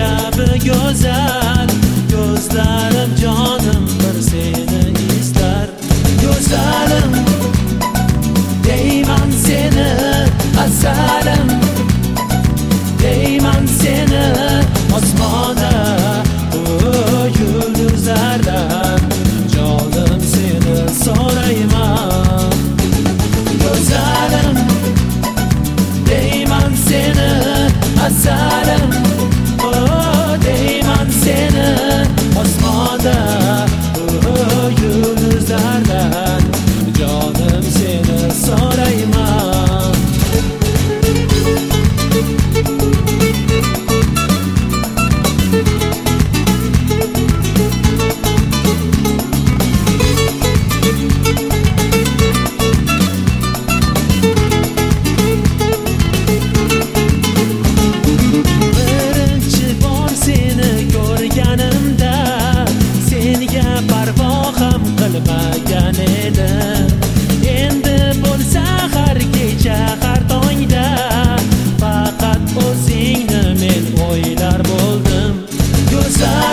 kabi go'zal, ko'zlarim jonim bir seni istar. Go'zalim deyman seni, asalim deyman seni, osmonda yulduzlardan jonim seni so'rayman. Go'zalim deyman seni, asalim deyman seni, osmonda yulduzlardan jonim seni so'rayman. Birinchi bor seni ko'rganimda senga parvo ham qilmagan edim. Endi bo'lsa har kecha har tongda faqat o'zingni men o'ylar bo'ldim. Go'zal